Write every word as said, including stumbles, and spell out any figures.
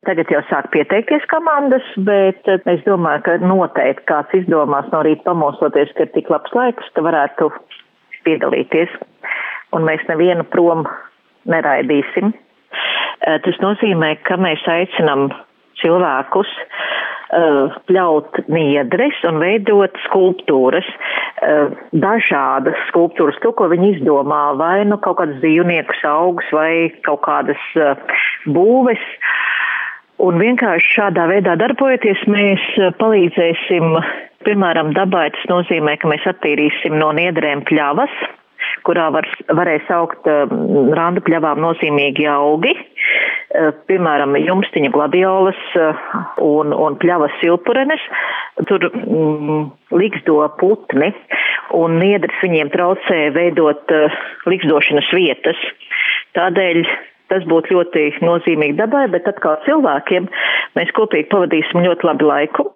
Tagad jau sāk pieteikties komandas, bet es domāju, ka noteikti kāds izdomās no rīta pamosoties, ka ir tik labs laiks, ka varētu piedalīties. Un mēs nevienu prom neraidīsim. Tas nozīmē, ka mēs aicinam cilvēkus pļaut niedres un veidot skulptūras, dažādas skulptūras, to, ko viņi izdomā, vai nu kaut kādas dzīvniekus, augus vai kaut kādas būves. Un vienkārši šādā veidā darbojoties, mēs palīdzēsim, piemēram, dabai, tas nozīmē, ka mēs attīrīsim no niedrēm pļavas, kurā var, varēs augt um, randu pļavām nozīmīgi augi, uh, piemēram, jumstiņa gladiolas uh, un, un pļavas silpurenes. Tur mm, liksdo putni un niedres viņiem traucē veidot uh, liksdošanas vietas. Tādēļ tas būtu ļoti nozīmīgi dabai, bet atkal cilvēkiem mēs kopīgi pavadīsim ļoti labu laiku.